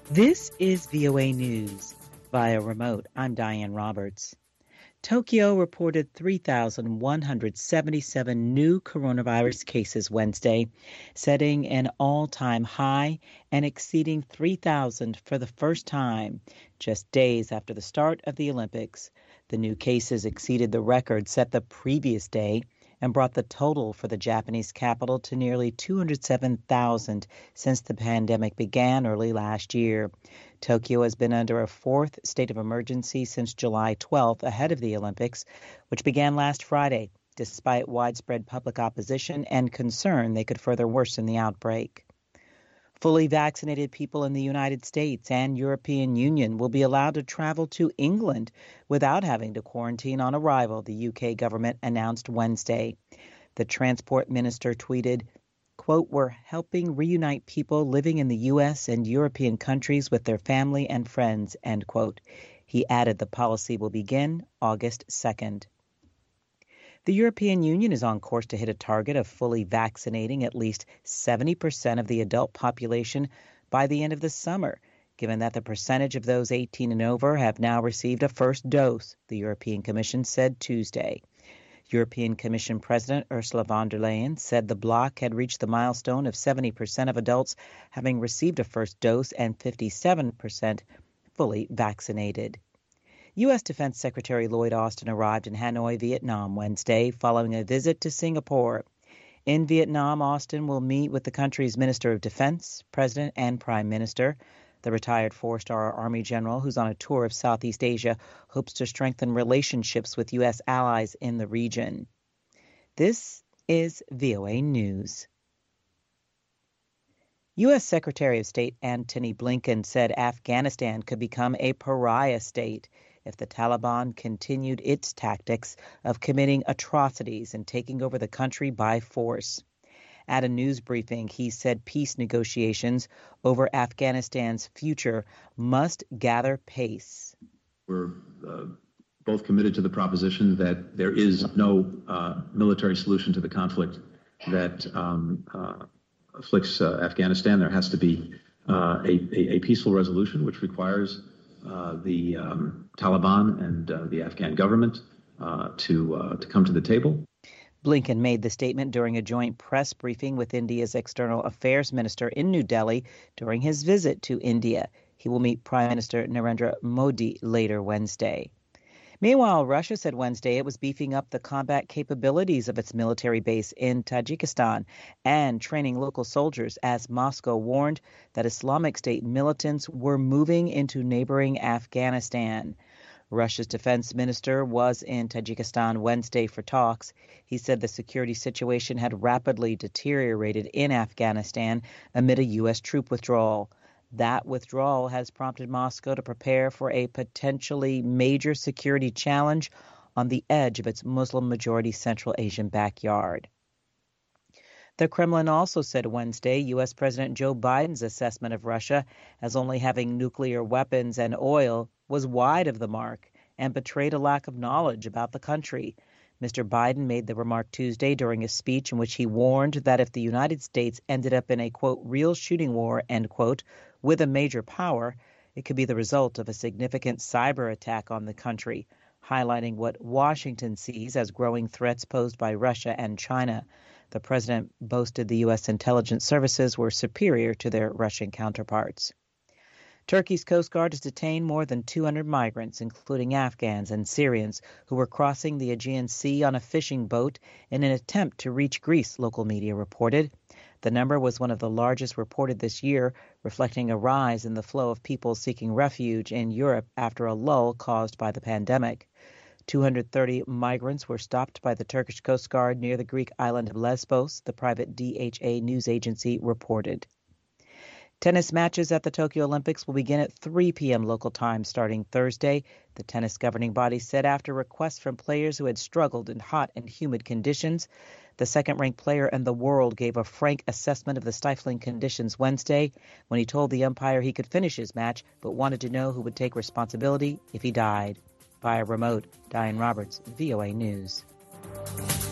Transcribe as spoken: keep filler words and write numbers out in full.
This is V O A News. Via remote, I'm Diane Roberts. Tokyo reported three thousand one hundred seventy-seven new coronavirus cases Wednesday, setting an all-time high and exceeding three thousand for the first time, just days after the start of the Olympics. The new cases exceeded the record set the previous day and brought the total for the Japanese capital to nearly two hundred seven thousand since the pandemic began early last year. Tokyo has been under a fourth state of emergency since July twelfth, ahead of the Olympics, which began last Friday, despite widespread public opposition and concern they could further worsen the outbreak. Fully vaccinated people in the United States and European Union will be allowed to travel to England without having to quarantine on arrival, the U K government announced Wednesday. The transport minister tweeted, quote, "We're helping reunite people living in the U S and European countries with their family and friends," end quote. He added the policy will begin August second. The European Union is on course to hit a target of fully vaccinating at least seventy percent of the adult population by the end of the summer, given that the percentage of those eighteen and over have now received a first dose, the European Commission said Tuesday. European Commission President Ursula von der Leyen said the bloc had reached the milestone of seventy percent of adults having received a first dose and fifty-seven percent fully vaccinated. U S. Defense Secretary Lloyd Austin arrived in Hanoi, Vietnam, Wednesday, following a visit to Singapore. In Vietnam, Austin will meet with the country's Minister of Defense, President, and Prime Minister. The retired four-star Army general, who's on a tour of Southeast Asia, hopes to strengthen relationships with U S allies in the region. This is V O A News. U S. Secretary of State Antony Blinken said Afghanistan could become a pariah state if the Taliban continued its tactics of committing atrocities and taking over the country by force. At a news briefing, he said peace negotiations over Afghanistan's future must gather pace. We're uh, both committed to the proposition that there is no uh, military solution to the conflict that um, uh, afflicts uh, Afghanistan. There has to be uh, a, a, a peaceful resolution, which requires uh, the um, Taliban and uh, the Afghan government uh, to uh, to come to the table. Blinken made the statement during a joint press briefing with India's External Affairs Minister in New Delhi during his visit to India. He will meet Prime Minister Narendra Modi later Wednesday. Meanwhile, Russia said Wednesday it was beefing up the combat capabilities of its military base in Tajikistan and training local soldiers as Moscow warned that Islamic State militants were moving into neighboring Afghanistan. Russia's defense minister was in Tajikistan Wednesday for talks. He said the security situation had rapidly deteriorated in Afghanistan amid a U S troop withdrawal. That withdrawal has prompted Moscow to prepare for a potentially major security challenge on the edge of its Muslim-majority Central Asian backyard. The Kremlin also said Wednesday U S. President Joe Biden's assessment of Russia as only having nuclear weapons and oil was wide of the mark and betrayed a lack of knowledge about the country. Mister Biden made the remark Tuesday during a speech in which he warned that if the United States ended up in a, quote, real shooting war, end quote, with a major power, it could be the result of a significant cyber attack on the country, highlighting what Washington sees as growing threats posed by Russia and China. The president boasted the U S intelligence services were superior to their Russian counterparts. Turkey's Coast Guard has detained more than two hundred migrants, including Afghans and Syrians, who were crossing the Aegean Sea on a fishing boat in an attempt to reach Greece, local media reported. The number was one of the largest reported this year, reflecting a rise in the flow of people seeking refuge in Europe after a lull caused by the pandemic. two hundred thirty migrants were stopped by the Turkish Coast Guard near the Greek island of Lesbos, the private D H A news agency reported. Tennis matches at the Tokyo Olympics will begin at three p.m. local time starting Thursday. The tennis governing body said after requests from players who had struggled in hot and humid conditions. The second-ranked player in the world gave a frank assessment of the stifling conditions Wednesday when he told the umpire he could finish his match but wanted to know who would take responsibility if he died. Via remote, Diane Roberts, V O A News.